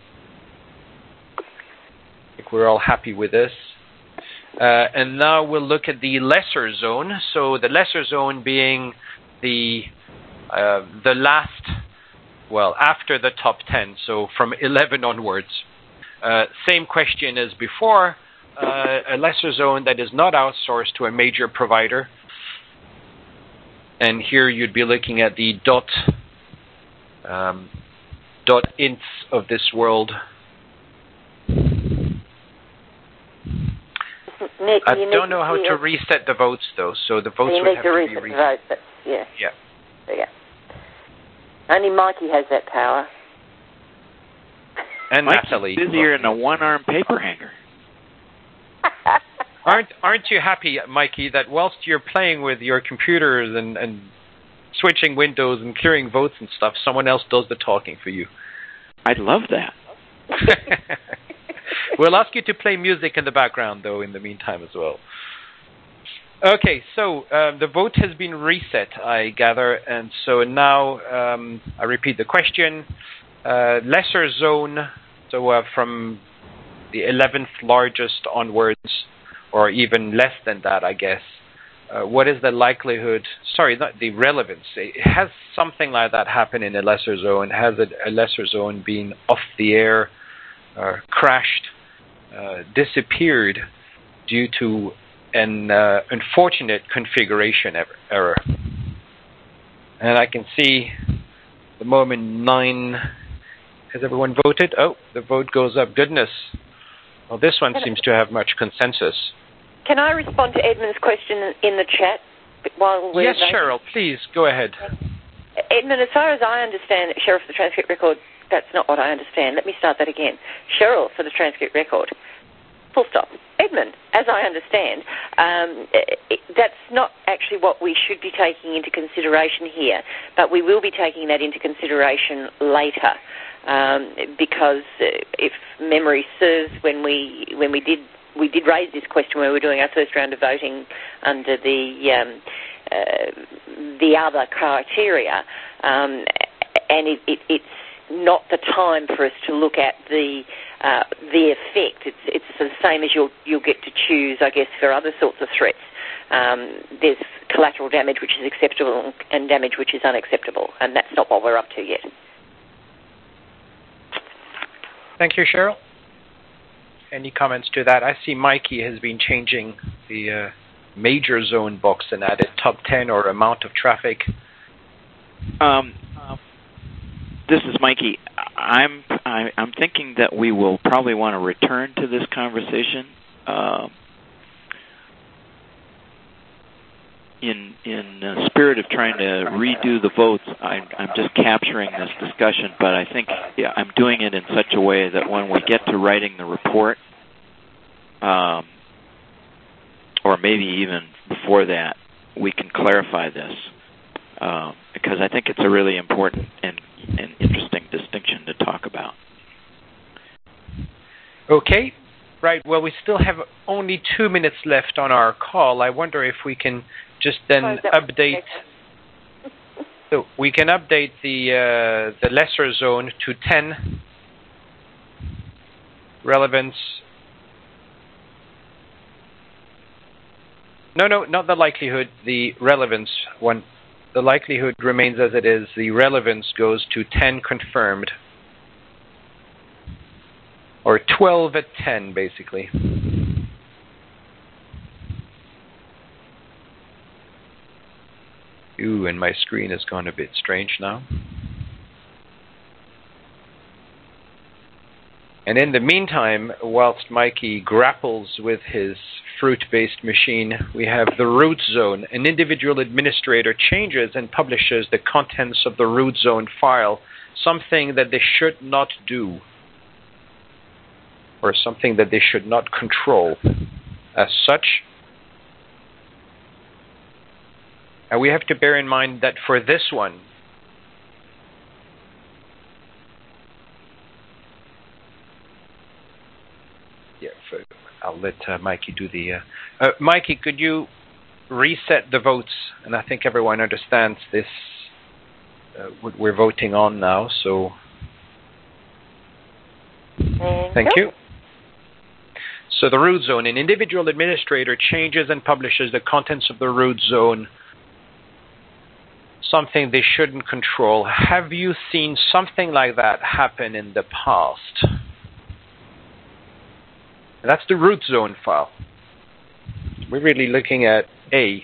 Speaker 2: think we're all happy with this. And now we'll look at the lesser zone. So the lesser zone being the last, well, after the top 10, so from 11 onwards. Same question as before, a lesser zone that is not outsourced to a major provider. And here you'd be looking at the .ints of this world.
Speaker 3: Nick,
Speaker 2: I don't know how to reset the votes, though, so the votes would have to be reset.
Speaker 3: The vote, yeah.
Speaker 2: Yeah.
Speaker 3: Only Mikey has that power.
Speaker 2: And
Speaker 4: Mikey's
Speaker 2: Natalie.
Speaker 4: busier than a one-armed paper hanger.
Speaker 2: Aren't you happy, Mikey, that whilst you're playing with your computers and switching windows and clearing votes and stuff, someone else does the talking for you?
Speaker 4: I'd love that.
Speaker 2: We'll ask you to play music in the background, though, in the meantime as well. Okay, so the vote has been reset, I gather, and so now I repeat the question. Lesser zone, so from the 11th largest onwards, or even less than that, I guess. What is the likelihood? Sorry, not the relevance. Has something like that happened in a lesser zone? Has a lesser zone been off the air, crashed, disappeared due to an unfortunate configuration error? And I can see the moment 9. Has everyone voted? Oh, the vote goes up. Goodness. Well, this one seems to have much consensus.
Speaker 3: Can I respond to Edmund's question in the chat while we're
Speaker 2: Yes, Cheryl, please, go ahead.
Speaker 3: Edmund, as far as I understand, Cheryl, for the transcript record, that's not what I understand. Let me start that again. Cheryl, for the transcript record. Full stop. Edmund, as I understand, that's not actually what we should be taking into consideration here, but we will be taking that into consideration later, because if memory serves, when we did raise this question when we were doing our first round of voting under the other criteria, and it's not the time for us to look at the effect. It's the same as you'll get to choose, I guess, for other sorts of threats. There's collateral damage which is acceptable and damage which is unacceptable, and that's not what we're up to yet.
Speaker 2: Thank you, Cheryl. Any comments to that? I see Mikey has been changing the major zone box and added top 10 or amount of traffic.
Speaker 4: This is Mikey. I'm thinking that we will probably want to return to this conversation in the spirit of trying to redo the votes. I'm just capturing this discussion, but I think I'm doing it in such a way that when we get to writing the report, or maybe even before that, we can clarify this, because I think it's a really important and interesting distinction to talk about.
Speaker 2: Okay. Right. Well, we still have only 2 minutes left on our call. I wonder if we can just then update. So we can update the lesser zone to 10. Relevance. No, not the likelihood. The relevance one. The likelihood remains as it is. The relevance goes to 10 confirmed. Or 12 at 10, basically. Ooh, and my screen has gone a bit strange now. And in the meantime, whilst Mikey grapples with his fruit-based machine, we have the root zone. An individual administrator changes and publishes the contents of the root zone file, something that they should not do. or something that they should not control as such. And we have to bear in mind that for this one, I'll let Mikey do the... Mikey, could you reset the votes? And I think everyone understands this, what we're voting on now, so... Thank you. So the root zone. An individual administrator changes and publishes the contents of the root zone, something they shouldn't control. Have you seen something like that happen in the past? That's the root zone file. We're really looking at A.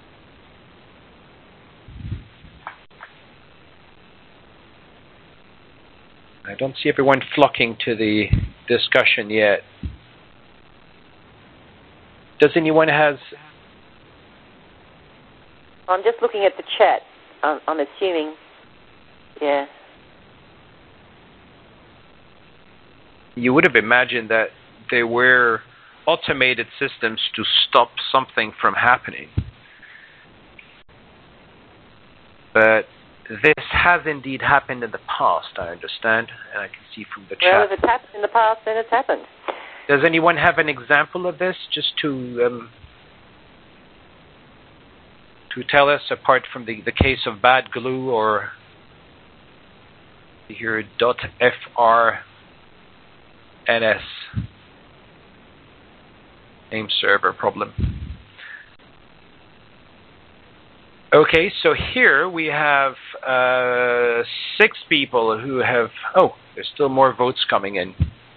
Speaker 2: I don't see everyone flocking to the discussion yet. Does anyone have...
Speaker 3: I'm just looking at the chat. I'm assuming, yeah.
Speaker 2: You would have imagined that there were automated systems to stop something from happening. But this has indeed happened in the past, I understand, and I can see from the chat.
Speaker 3: Well, if it's happened in the past, then it's happened.
Speaker 2: Does anyone have an example of this, just to tell us, apart from the case of bad glue or your .frns name server problem? Okay, so here we have 6 people who have... Oh, there's still more votes coming in.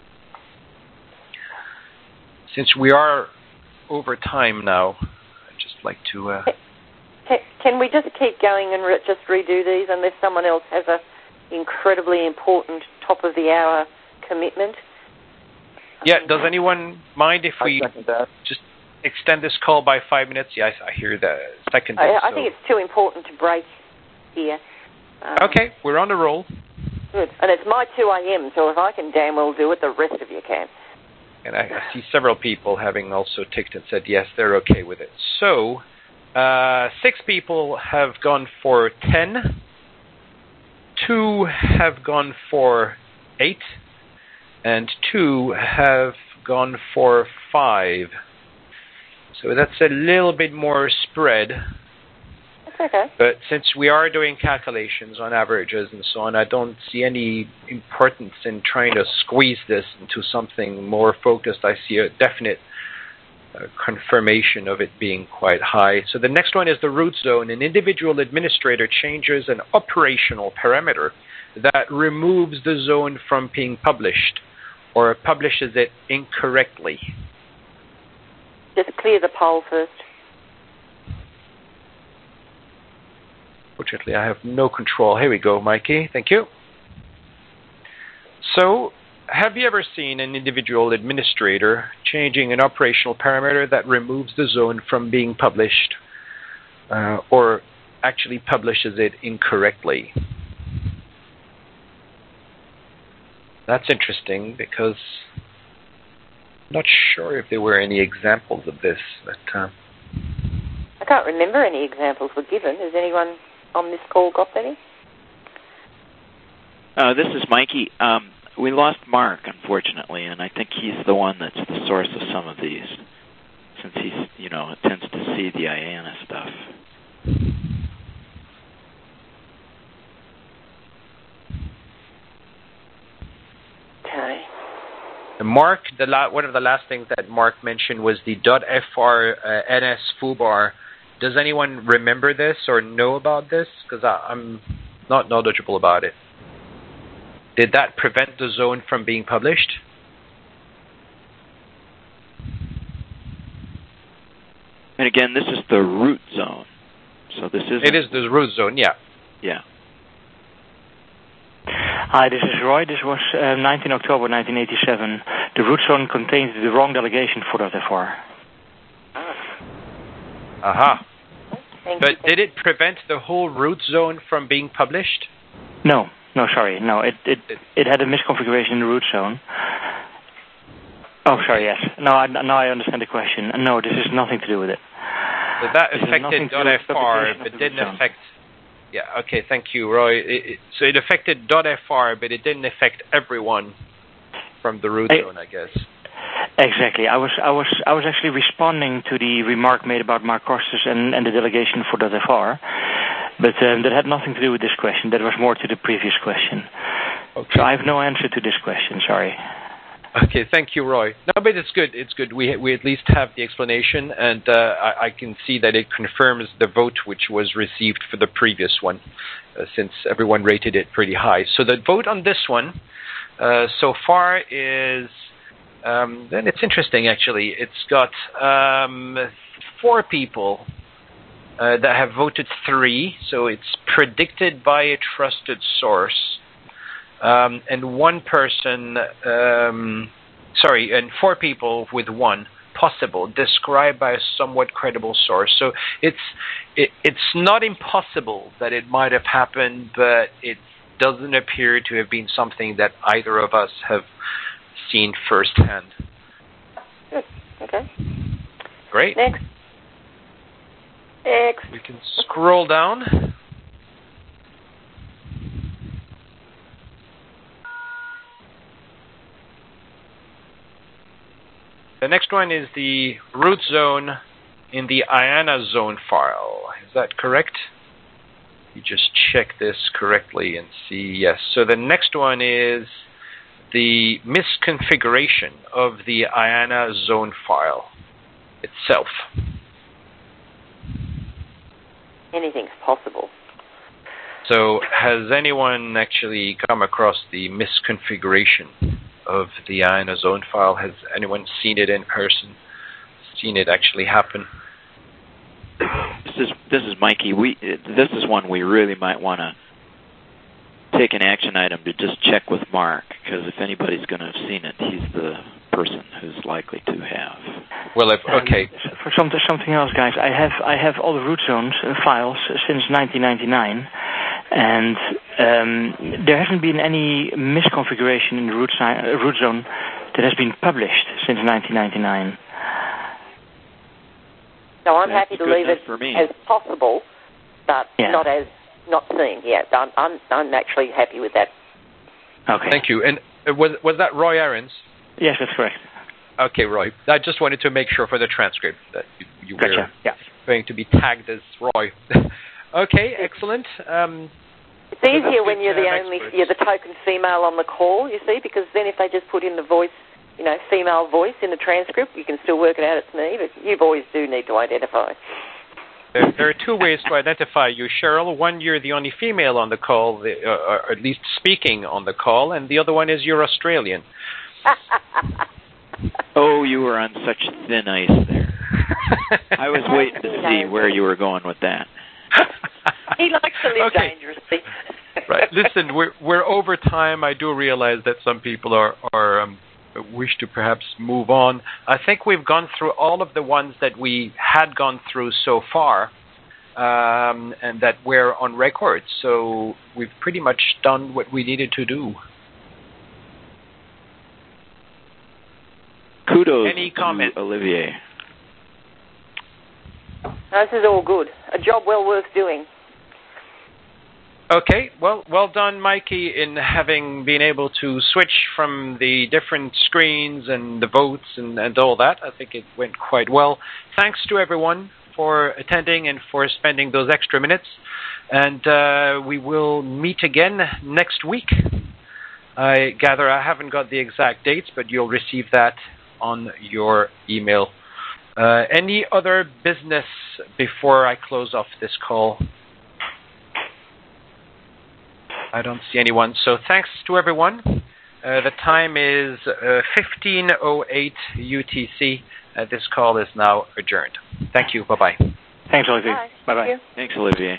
Speaker 2: Since we are over time now, I'd just like to...
Speaker 3: Can we just keep going and just redo these unless someone else has an incredibly important top-of-the-hour commitment?
Speaker 2: Yeah, does anyone mind if we just extend this call by 5 minutes? Yes, I hear that. Second.
Speaker 3: I think it's too important to break here.
Speaker 2: Okay, we're on the roll.
Speaker 3: Good. And it's my 2 a.m., so if I can damn well do it, the rest of you can.
Speaker 2: And I see several people having also ticked and said, yes, they're okay with it. So, 6 people have gone for 10. 2 have gone for 8. And 2 have gone for 5. So that's a little bit more spread.
Speaker 3: That's okay.
Speaker 2: But since we are doing calculations on averages and so on, I don't see any importance in trying to squeeze this into something more focused. I see a definite confirmation of it being quite high. So the next one is the root zone. An individual administrator changes an operational parameter that removes the zone from being published or publishes it incorrectly.
Speaker 3: Just clear the poll first.
Speaker 2: Fortunately, I have no control. Here we go, Mikey. Thank you. So, have you ever seen an individual administrator changing an operational parameter that removes the zone from being published or actually publishes it incorrectly? That's interesting because I'm not sure if there were any examples of this. But,
Speaker 3: I can't remember any examples were given. Has anyone on this call got any?
Speaker 4: This is Mikey. We lost Mark, unfortunately, and I think he's the one that's the source of some of these, since he's, tends to see the IANA stuff.
Speaker 3: Okay.
Speaker 2: Mark, one of the last things that Mark mentioned was the .frns foobar. Does anyone remember this or know about this? Because I'm not knowledgeable about it. Did that prevent the zone from being published?
Speaker 4: And again, this is the root zone. So this is...
Speaker 2: It is the root zone, yeah.
Speaker 4: Yeah.
Speaker 7: Hi, this is Roy. This was 19 October 1987. The root zone contains the wrong delegation for .fr.
Speaker 2: Aha. But
Speaker 3: you.
Speaker 2: did it prevent the whole root zone from being published?
Speaker 7: No, sorry. No, it had a misconfiguration in the root zone. Oh, sorry, yes. Now I understand the question. No, this has nothing to do with it.
Speaker 2: So that affected .fr, but didn't affect... Yeah, okay, thank you, Roy. So it affected .fr, but it didn't affect everyone from the root zone, I guess.
Speaker 7: Exactly. I was actually responding to the remark made about Mark Kosters and the delegation for .fr, but that had nothing to do with this question. That was more to the previous question. Okay. So I have no answer to this question, sorry.
Speaker 2: Okay, thank you, Roy. No, but it's good. It's good. We at least have the explanation, and I can see that it confirms the vote which was received for the previous one, since everyone rated it pretty high. So the vote on this one so far is, then it's interesting actually. It's got 4 people that have voted 3, so it's predicted by a trusted source. And 1 person, and 4 people with 1 possible, described by a somewhat credible source. So it's not impossible that it might have happened, but it doesn't appear to have been something that either of us have seen firsthand.
Speaker 3: Good. Okay.
Speaker 2: Great.
Speaker 3: Next.
Speaker 2: We can scroll down. The next one is the root zone in the IANA zone file. Is that correct? You just check this correctly and see yes. So the next one is the misconfiguration of the IANA zone file itself.
Speaker 3: Anything's possible.
Speaker 2: So has anyone actually come across the misconfiguration of the IANA zone file? Has anyone seen it in person? Seen it actually happen?
Speaker 4: This is Mikey. This is one we really might want to take an action item to just check with Mark, because if anybody's going to have seen it, he's the person who's likely to have.
Speaker 2: Well, okay.
Speaker 7: For something else, guys, I have all the root zones files since 1999. And there hasn't been any misconfiguration in the root zone that has been published since 1999.
Speaker 3: So I'm happy to leave it as possible, but not seen. Yeah, I'm actually happy with that.
Speaker 2: Okay. Thank you. And was that Roy Ahrens?
Speaker 7: Yes, that's correct.
Speaker 2: Okay, Roy. I just wanted to make sure for the transcript that you were going to be tagged as Roy. Okay, excellent.
Speaker 3: It's easier when you're the token female on the call, you see, because then if they just put in the voice, female voice in the transcript, you can still work it out it's me, but you boys do need to identify.
Speaker 2: There are 2 ways to identify you, Cheryl. One, you're the only female on the call, or at least speaking on the call, and the other one is you're Australian.
Speaker 4: Oh, you were on such thin ice there. I was waiting to see where you were going with that.
Speaker 3: He likes to live dangerously.
Speaker 2: Right. Listen, we're over time. I do realize that some people are wish to perhaps move on. I think we've gone through all of the ones that we had gone through so far, and that were on record. So we've pretty much done what we needed to do.
Speaker 4: Kudos
Speaker 2: Any comment?
Speaker 4: to Olivier.
Speaker 3: This is all good. A job well worth doing.
Speaker 2: Okay, well done, Mikey, in having been able to switch from the different screens and the votes and all that. I think it went quite well. Thanks to everyone for attending and for spending those extra minutes. And we will meet again next week. I gather I haven't got the exact dates, but you'll receive that on your email. Any other business before I close off this call? I don't see anyone. So thanks to everyone. The time is 15:08 UTC. This call is now adjourned. Thank you. Bye-bye.
Speaker 7: Thanks, Olivier.
Speaker 3: Bye-bye.
Speaker 4: Thanks, Olivier.